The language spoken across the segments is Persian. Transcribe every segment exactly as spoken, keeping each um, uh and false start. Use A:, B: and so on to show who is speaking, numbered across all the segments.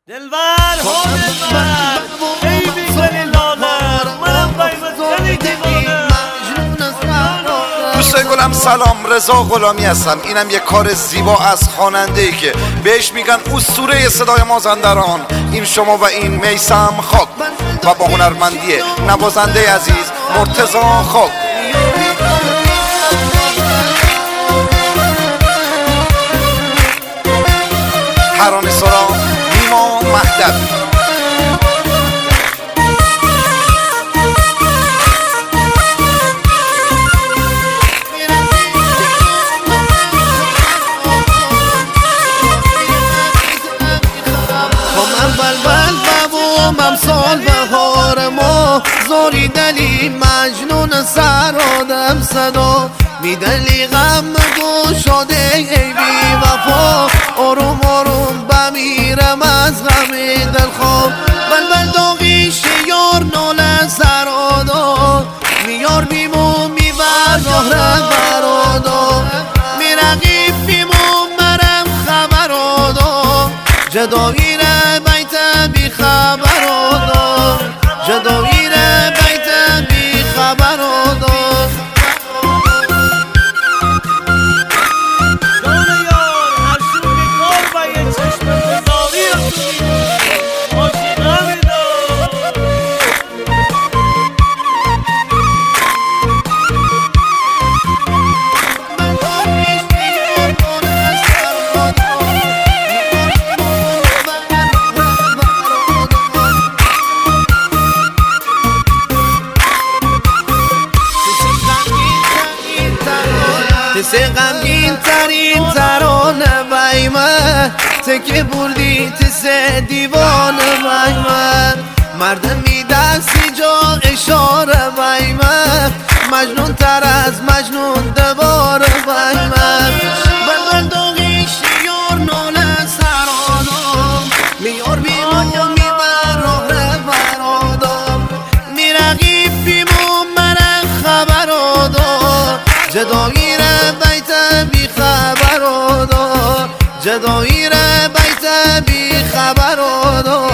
A: دلبر ها دلبر ای بیکنی لاغر منم قیمت خیلی دیوانه.
B: دوست گلم سلام، رضا غلامی هستم. اینم یک کار زیبا از خواننده ای که بهش میگن اسطوره صدای مازندران. این شما و این میثم خاک و با هنرمندی نوازنده عزیز مرتضی خاک. ترانه سرا نیما مهدوی.
C: امسال بهار ما زوری دلی مجنون سر آدم صدا میدلی غم گشاده ای بی وفا. آروم آروم بمیرم از غم دلخواه. بلبل داغیش یار ناله سر آدا میار بیمو میبر راه برادا میرقیب بیمو مرم خبر آدا جدایی ره بیت بی خبر آدا جدایی ره بیت بی خبر آدا.
A: جان یار هر شو بیکار و یه چشم بزاری عاشقه میدار.
C: تسه غمگین ترین ترانه بایمه تکه بردی تسه دیوانه بایمه مردم میدستی جا اشاره بایمه مجنون تر از مجنون دواره بایمه. بلبل داغیش یار ناله سر آدم میار بیمو میبر راه بر آدم میرقیب بیمو مرن خبر آدم جدایی ره بیت بی خبر آدا جدایی ره بیت بی خبر آدا.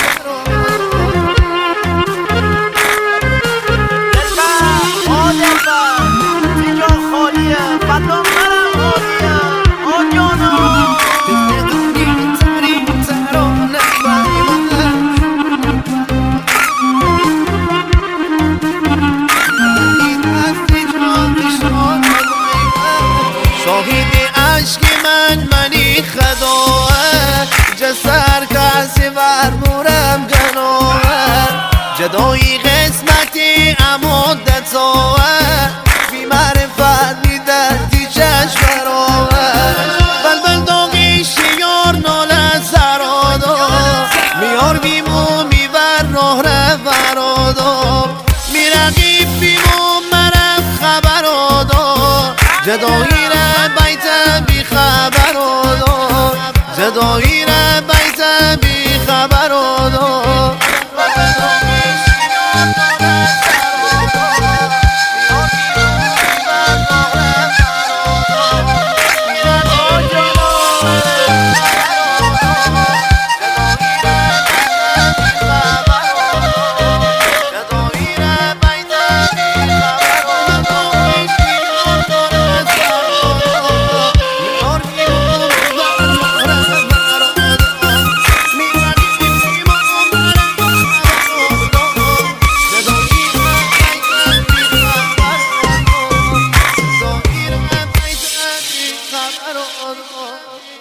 A: دلبر ها دلبر اینجا خالیه فدا منم خالیه آجانا.
C: غمگین ترین ترانه شاهد عشق من منی خداه جسر کسی ورمورم گناه جدایی قسمتی امادت ساه بی معرفت میدردی چشم براه. بلبل داغیش یار ناله سرادا میار بیمو میبر راه ره برادا میرقیب بیمو مرم خبر آدا جدایی ره بیت بی خبر آدا جدایی ره بیت بی خبر آدا. I don't know.